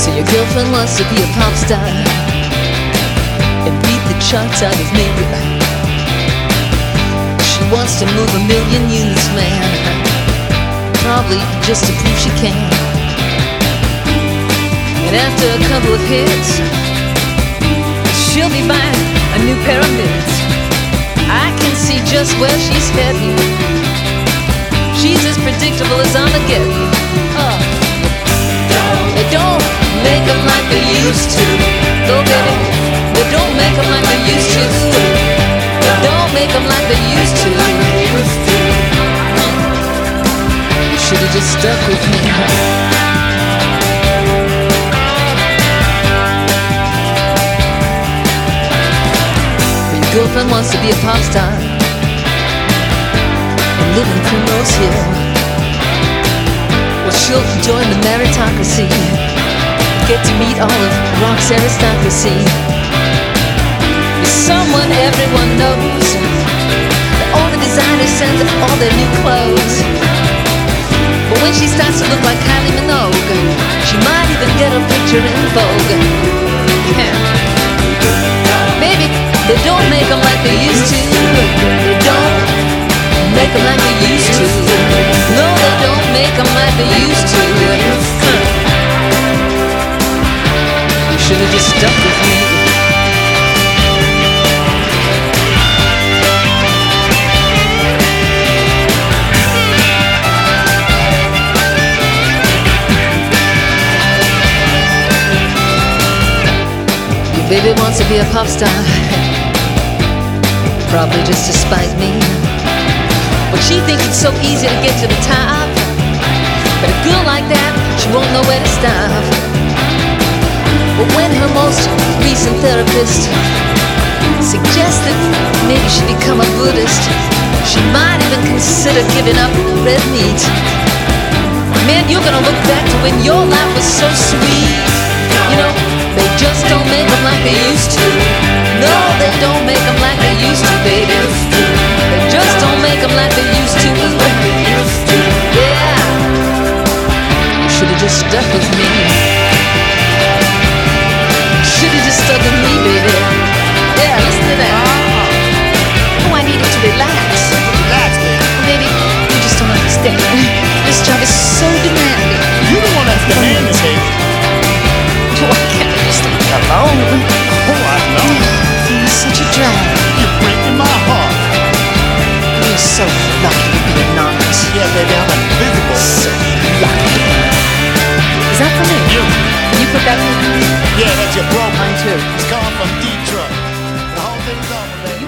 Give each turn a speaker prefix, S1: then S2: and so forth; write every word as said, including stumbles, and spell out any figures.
S1: So your girlfriend wants to be a pop star and beat the charts out of me. She wants to move a million units, man, probably just to prove she can. And after a couple of hits, she'll be buying a new pair of mittens. I can see just where she's heading. She's as predictable as Armageddon. Oh. They don't make them like they used to. No, baby, they don't make them like they used to. They don't make them like they used to. You should've just stuck with me. Your girlfriend wants to be a pop star and live in Primrose Hill. Well, she'll join the meritocracy, get to meet all of rock's aristocracy. You're someone everyone knows. All the designers send all their new clothes. But when she starts to look like Kylie Minogue, she might even get a picture in Vogue. Yeah. Baby, they don't make them like they used to. They don't make them like they used to. No, they don't make them like they used to. You should've just stuck with me. Your baby wants to be a pop star, probably just to spite me. But she thinks it's so easy to get to the top. But a girl like that, she won't know where to stop. But when her most recent therapist suggested maybe she become a Buddhist, she might even consider giving up red meat. Man, you're gonna look back to when your life was so sweet. You know, they just don't make them like they used to. No, they don't make them like they used to, baby. They just don't make them like they used to. Yeah. You should've just stuck with me. Should've just stuck with me, baby. Yeah, listen to that. Oh, I needed to relax.
S2: Relax, baby.
S1: Baby, you just don't understand. This job is so demanding.
S2: You're the one that's demanding, baby.
S1: Why can't I just leave me alone?
S2: Oh, I know.
S1: You're such a drag.
S2: You're breaking my heart.
S1: You're so lucky to be anonymous.
S2: Yeah, baby, I'm invisible.
S1: So lucky. Is that for me?
S2: You.
S1: You put that for me?
S2: Yeah, that's your bro.
S1: Mine too.
S2: It's calling from Detroit. The whole thing's over, baby.